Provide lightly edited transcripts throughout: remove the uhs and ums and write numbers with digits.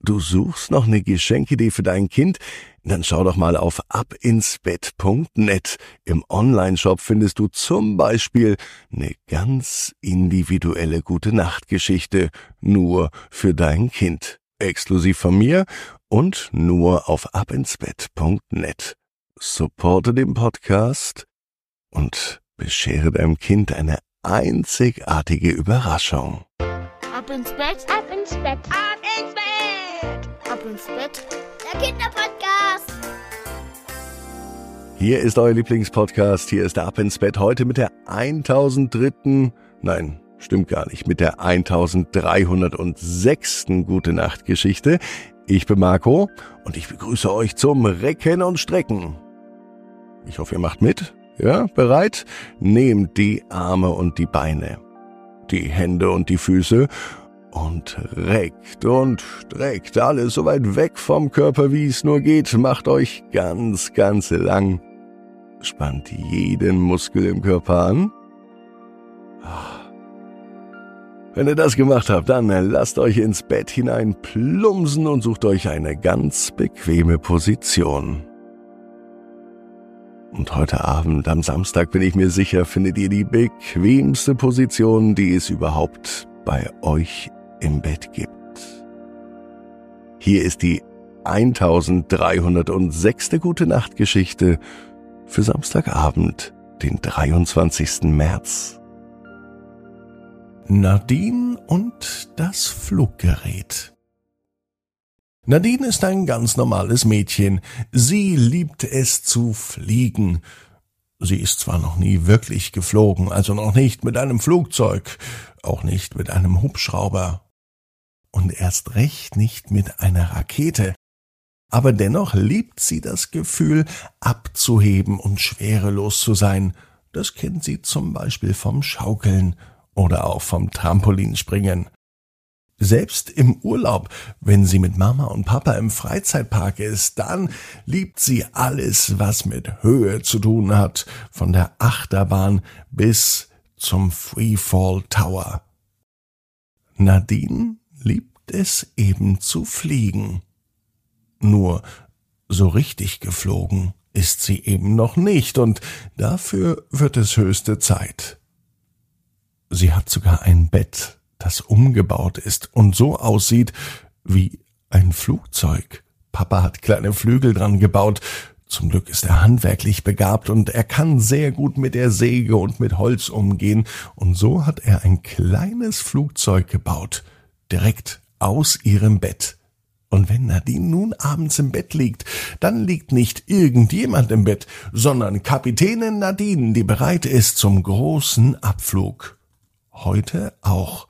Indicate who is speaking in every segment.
Speaker 1: Du suchst noch eine Geschenkidee für dein Kind? Dann schau doch mal auf abinsbett.net. Im Onlineshop findest du zum Beispiel eine ganz individuelle Gute-Nacht-Geschichte nur für dein Kind. Exklusiv von mir und nur auf abinsbett.net. Supporte den Podcast und beschere deinem Kind eine einzigartige Überraschung.
Speaker 2: Ab ins Bett, ab ins Bett, ab ins Bett, ab ins Bett, der Kinderpodcast.
Speaker 1: Hier ist euer Lieblingspodcast, hier ist Ab ins Bett, heute mit der 1003. Nein, stimmt gar nicht, mit der 1306. Gute-Nacht-Geschichte. Ich bin Marco und ich begrüße euch zum Recken und Strecken. Ich hoffe, ihr macht mit. Ja, bereit? Nehmt die Arme und die Beine, die Hände und die Füße und reckt und streckt alles so weit weg vom Körper, wie es nur geht. Macht euch ganz, ganz lang. Spannt jeden Muskel im Körper an. Wenn ihr das gemacht habt, dann lasst euch ins Bett hinein plumpsen und sucht euch eine ganz bequeme Position. Und heute Abend, am Samstag, bin ich mir sicher, findet ihr die bequemste Position, die es überhaupt bei euch im Bett gibt. Hier ist die 1306. Gute-Nacht-Geschichte für Samstagabend, den 23. März. Nadine und das Fluggerät. Nadine ist ein ganz normales Mädchen. Sie liebt es zu fliegen. Sie ist zwar noch nie wirklich geflogen, also noch nicht mit einem Flugzeug, auch nicht mit einem Hubschrauber und erst recht nicht mit einer Rakete. Aber dennoch liebt sie das Gefühl, abzuheben und schwerelos zu sein. Das kennt sie zum Beispiel vom Schaukeln oder auch vom Trampolinspringen. Selbst im Urlaub, wenn sie mit Mama und Papa im Freizeitpark ist, dann liebt sie alles, was mit Höhe zu tun hat, von der Achterbahn bis zum Freefall Tower. Nadine liebt es eben zu fliegen. Nur so richtig geflogen ist sie eben noch nicht und dafür wird es höchste Zeit. Sie hat sogar ein Bett, das umgebaut ist und so aussieht wie ein Flugzeug. Papa hat kleine Flügel dran gebaut. Zum Glück ist er handwerklich begabt und er kann sehr gut mit der Säge und mit Holz umgehen. Und so hat er ein kleines Flugzeug gebaut, direkt aus ihrem Bett. Und wenn Nadine nun abends im Bett liegt, dann liegt nicht irgendjemand im Bett, sondern Kapitänin Nadine, die bereit ist zum großen Abflug. Heute auch.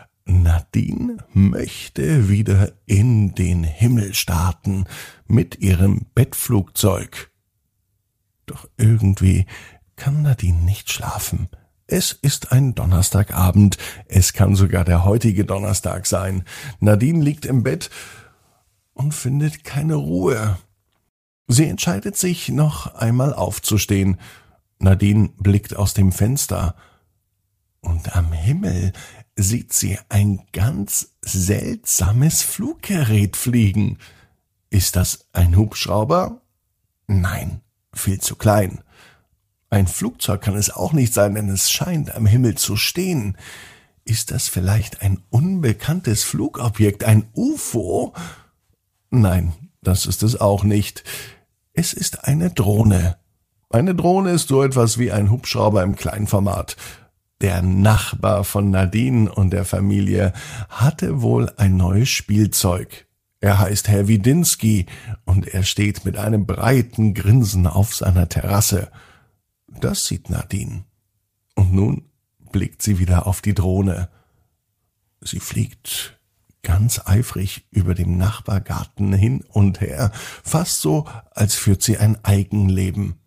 Speaker 1: Nadine möchte wieder in den Himmel starten mit ihrem Bettflugzeug. Doch irgendwie kann Nadine nicht schlafen. Es ist ein Donnerstagabend. Es kann sogar der heutige Donnerstag sein. Nadine liegt im Bett und findet keine Ruhe. Sie entscheidet sich, noch einmal aufzustehen. Nadine blickt aus dem Fenster. Und am Himmel sieht sie ein ganz seltsames Fluggerät fliegen. Ist das ein Hubschrauber? Nein, viel zu klein. Ein Flugzeug kann es auch nicht sein, denn es scheint am Himmel zu stehen. Ist das vielleicht ein unbekanntes Flugobjekt, ein UFO? Nein, das ist es auch nicht. Es ist eine Drohne. Eine Drohne ist so etwas wie ein Hubschrauber im Kleinformat. Der Nachbar von Nadine und der Familie hatte wohl ein neues Spielzeug. Er heißt Herr Widinski und er steht mit einem breiten Grinsen auf seiner Terrasse. Das sieht Nadine. Und nun blickt sie wieder auf die Drohne. Sie fliegt ganz eifrig über dem Nachbargarten hin und her, fast so, als führt sie ein Eigenleben.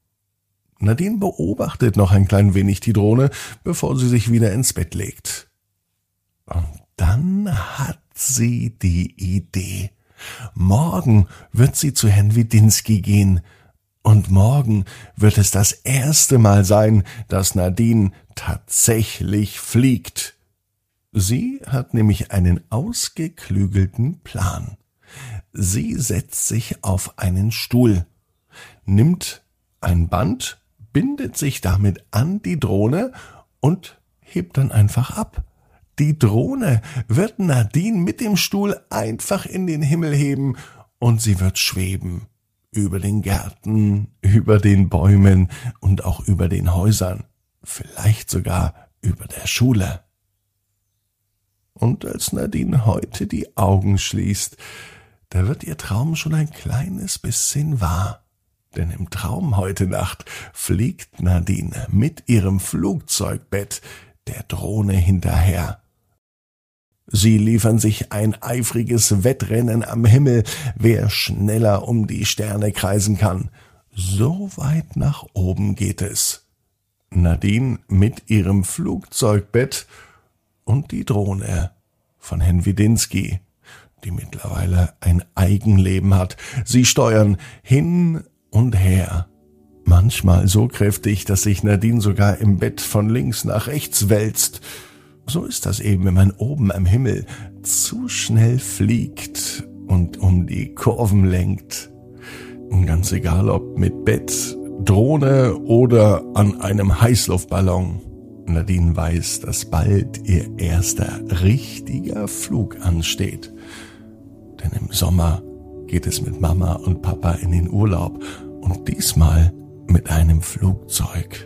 Speaker 1: Nadine beobachtet noch ein klein wenig die Drohne, bevor sie sich wieder ins Bett legt. Und dann hat sie die Idee. Morgen wird sie zu Herrn Widinski gehen. Und morgen wird es das erste Mal sein, dass Nadine tatsächlich fliegt. Sie hat nämlich einen ausgeklügelten Plan. Sie setzt sich auf einen Stuhl, nimmt ein Band, bindet sich damit an die Drohne und hebt dann einfach ab. Die Drohne wird Nadine mit dem Stuhl einfach in den Himmel heben und sie wird schweben. Über den Gärten, über den Bäumen und auch über den Häusern. Vielleicht sogar über der Schule. Und als Nadine heute die Augen schließt, da wird ihr Traum schon ein kleines bisschen wahr. Denn im Traum heute Nacht fliegt Nadine mit ihrem Flugzeugbett der Drohne hinterher. Sie liefern sich ein eifriges Wettrennen am Himmel, wer schneller um die Sterne kreisen kann. So weit nach oben geht es. Nadine mit ihrem Flugzeugbett und die Drohne von Herrn Widinski, die mittlerweile ein Eigenleben hat. Sie steuern hin und her. Manchmal so kräftig, dass sich Nadine sogar im Bett von links nach rechts wälzt. So ist das eben, wenn man oben am Himmel zu schnell fliegt und um die Kurven lenkt. Ganz egal, ob mit Bett, Drohne oder an einem Heißluftballon. Nadine weiß, dass bald ihr erster richtiger Flug ansteht. Denn im Sommer geht es mit Mama und Papa in den Urlaub und diesmal mit einem Flugzeug.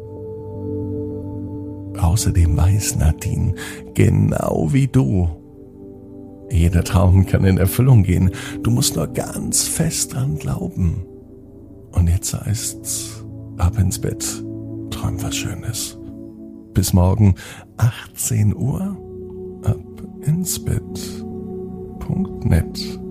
Speaker 1: Außerdem weiß Nadine, genau wie du, jeder Traum kann in Erfüllung gehen. Du musst nur ganz fest dran glauben. Und jetzt heißt's, ab ins Bett, träum was Schönes. Bis morgen 18 Uhr, ab ins Bett.net.